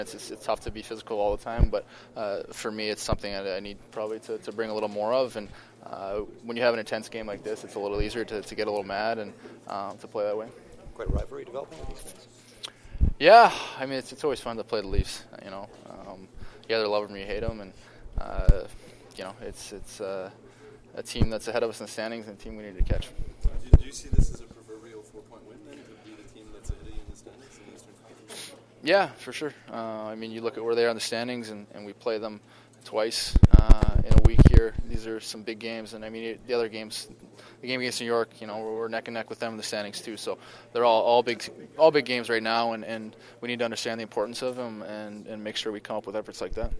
It's tough to be physical all the time, but for me, it's something that I need probably to bring a little more of. And when you have an intense game like this, it's a little easier to get a little mad and to play that way. Quite a rivalry developing with these guys. Yeah, I mean, it's always fun to play the Leafs. You either love them or you hate them, and it's a team that's ahead of us in the standings and a team we need to catch. Do you see this as a proverbial 4-point win then? To be the team that's ahead of you in the standings in the Eastern Conference? Yeah, for sure. I mean, you look at where they are in the standings, and we play them twice in a week here. These are some big games, and I mean, the other games, the game against New York, we're neck and neck with them in the standings too. So they're all big games right now, and we need to understand the importance of them and make sure we come up with efforts like that.